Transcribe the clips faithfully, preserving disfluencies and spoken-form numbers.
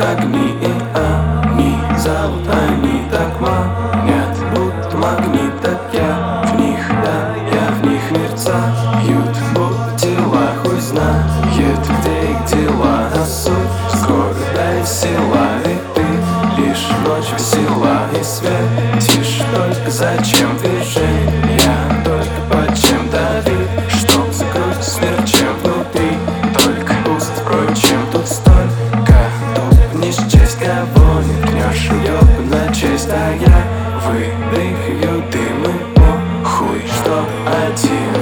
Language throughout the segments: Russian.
огни, и они зовут, они так манят, будто магнит, так я в них, да, я в них мерцают, будто тела, хуй знает, где их дела, а суть скоро дай сила, и ты лишь ночь весела, и светишь только зачем движение, я только под чем давить, чтоб закрыть смерть, чем внутри, только пуст, впрочем, тут столько, тут не счесть, кого не ткнешь, ёбаная честь, а я выдыхаю дым, и похуй, что один.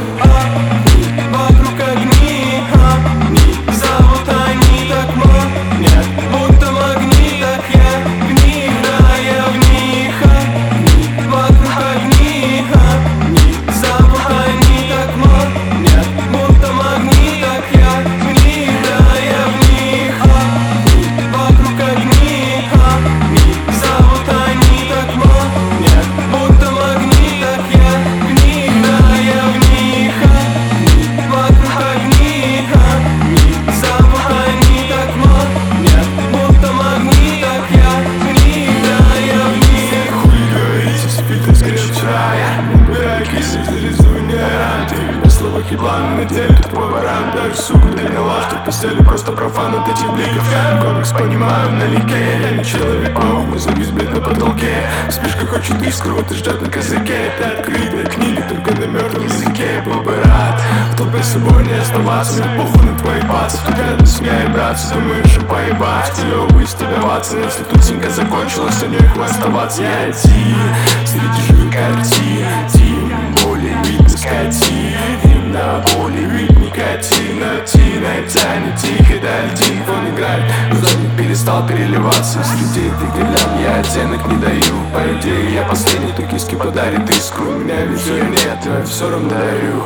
Вокруг огни, они зовут, они так манят, будто магнитах, я в них, да, я в них. Вокруг огни, они зовут, они так манят, будто магнитах, я в них, да, я в них. Вокруг огни, они зовут, они так манят, будто магнитах, я в них, да, я в них. Вокруг огни, они зовут, они так манят, будто магнитах, я в них, да, я в них. Хуй говорите, спит скачая, убирай кисы, зарезуй не ранты. На словах еблан, на деле тут по барам. Даже сука доняла, что в постели просто профан от этих бликов. Комикс понимаю налегке, я не человек, мой завис, блядь, на потолке. Вспышка хочет искру, ты ждет на козырьке. Это открытая книга, только на мертвом языке. Был бы рад, кто при собой не оставаться. Мне похуй на твои пацы, тут рядом с меня и братцы. Думаешь, им поебать, клёво из тебя ватсон. Если тут синька закончилась, то некуда оставаться. Я один среди живых картин, тем более видно скотин. И на воле вид никотина, тина и тянет тихо до льдин. Он играет, зонник перестал переливаться. Среди этих гирлянд я оттенок не даю. По идее, я последний, кто киски подарит искру. У меня ведь ее нет, но я все равно дарю.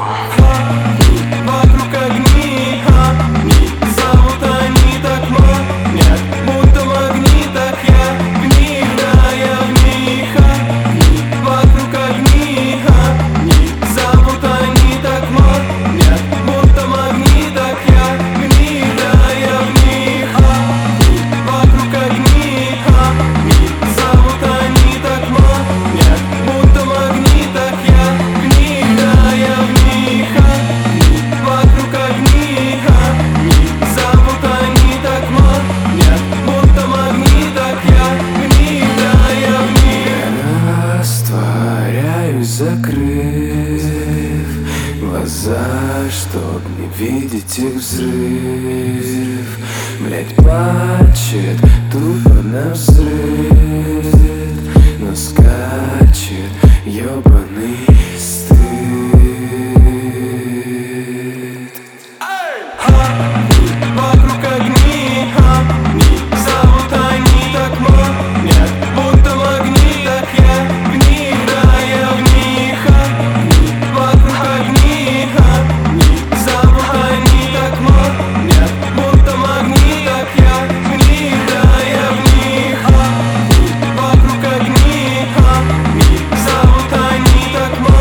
Вокруг огни, они зовут, они так манят, будто магнитах, я в них, да, я в них. Вокруг огни, они зовут, они так манят, будто магнитах, я в них, да, я в них. Вокруг огни, они зовут, они так манят, будто магнитах, я в них, да, я в них. Вокруг огни, они зовут, они так манят, будто магнитах, я в них, да, я в них. Растворяюсь, закрыв глаза, чтоб не видеть их взрыв. Блять, плачет тупо на взрыв, но скачет ёбаный стыд. Вокруг огни, они зовут, они так манят, будто магнитах, я в них, да, я в них. Вокруг огни, они зовут, они так манят, будто магнитах, я в них, да, я в них. Вокруг огни, они зовут, они так манят.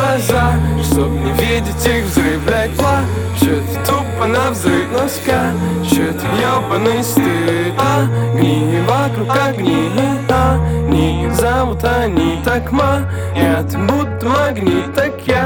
глаза, чтоб не видеть их взрыв, блядь, плачет тупо на взрыв, но скачет ёбаный стыд. Огни вокруг огни, они зовут, они так манят, будто магнит, так я